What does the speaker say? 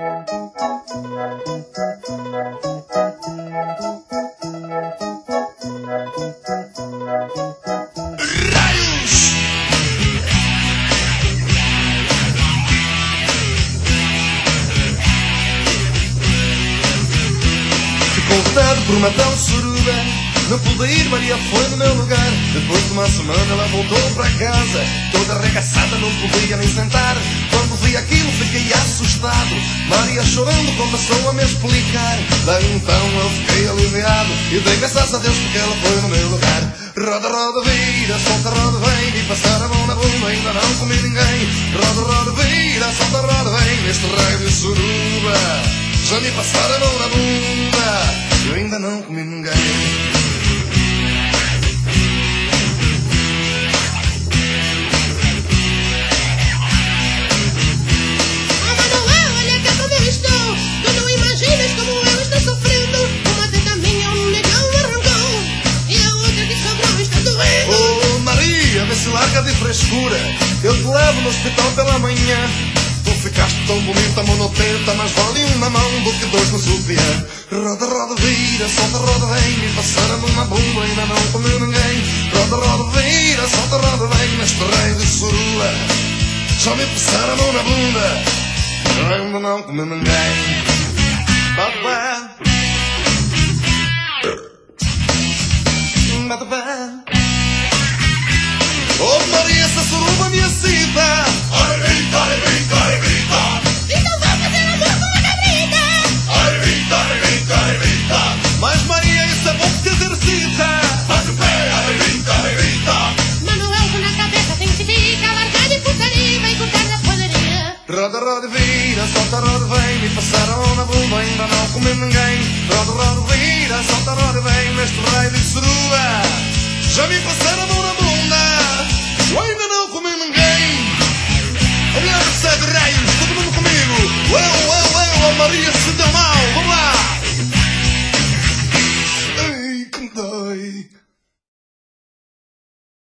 Convidado por uma tal suruba, não pude ir, Maria foi no meu lugar. Depois de uma semana ela voltou para casa, toda arregaçada, não podia nem sentar. Quando vi aquilo fiquei assustado, Maria chorando começou a me explicar. Daí então eu fiquei aliviado e dei graças a Deus porque ela foi no meu lugar. Roda, roda, vira, solta, roda, vem, e passar a mão na bunda, ainda não comi ninguém. Roda, roda, vira, solta, roda, vem, neste raio de suruba. Já me passaram a mão na bunda, eu ainda não comi ninguém. Se larga de frescura, eu te levo no hospital pela manhã. Tu ficaste tão bonita, monotenta, mas vale um na mão do que dois no sutiã. Roda, roda, vira, solta, roda, vem, me passar a mão na bunda, ainda não comeu ninguém. Roda, roda, vira, solta, roda, vem, neste raio de surula. Já me passaram a mão na bunda, ainda não comeu ninguém. Babá, babá. Oh Maria, essa suruba me excita. Arrebita, arrebita, arrebita. Então vou fazer amor com a cabrita. Arrebita, arrebita, arrebita. Mas Maria, isso é bom que te exercita. Bate o pé, arrebita, arrebita. Manuel na cabeça tem que ficar, largar de putaria, vai cortar na padaria. Roda, roda, vira, solta, roda, vem, me passaram na bunda, ainda não comi ninguém. Roda, roda, vira, solta, roda, vem, neste raio de suruba. Já me passaram